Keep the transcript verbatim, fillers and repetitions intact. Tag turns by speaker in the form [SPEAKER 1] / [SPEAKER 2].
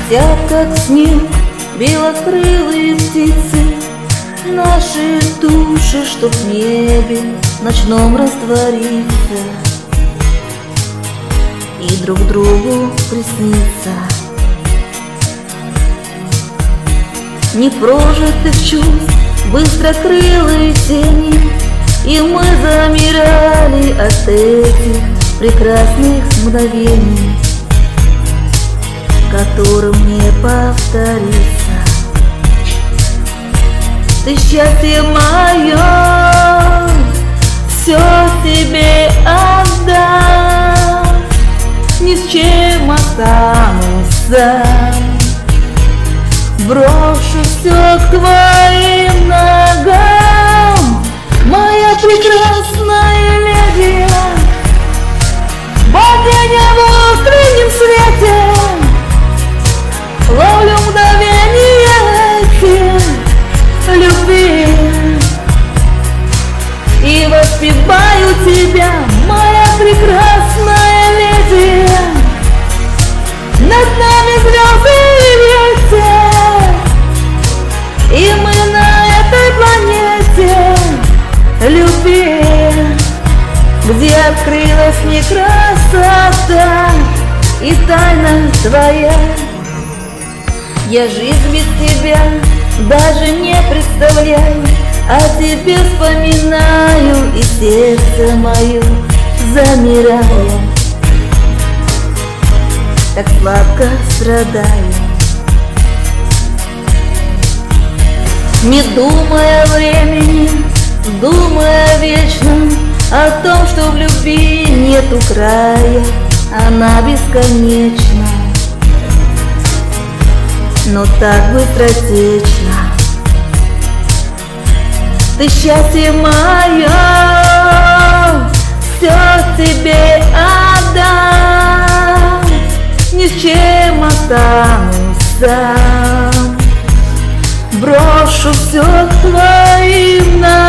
[SPEAKER 1] Летят, как снег, белокрылые птицы, наши души, чтоб в небе ночном раствориться и друг другу присниться. Непрожитых чувств, быстрокрылые тени, и мы замирали от этих прекрасных мгновений, которым не повторится. Ты счастье мое, все тебе отдам, ни с чем останусь сам. Брошу все к твоим ногам, моя прекрасная леди. Богиня в утреннем свете, ловлю мгновение эти любви и воспеваю тебя, моя прекрасная леди. Над нами звезды и ветер, и мы на этой планете любви, где открылась не красота и тайна твоя. Я жизнь без тебя даже не представляю, о тебе вспоминаю и сердце мое замирая, так сладко страдаю. Не думая о времени, думая о вечном, о том, что в любви нету края, она бесконечна, но так быстротечно. Ты счастье мое, все тебе отдам, ни с чем останусь сам. Брошу все к твоим ногам,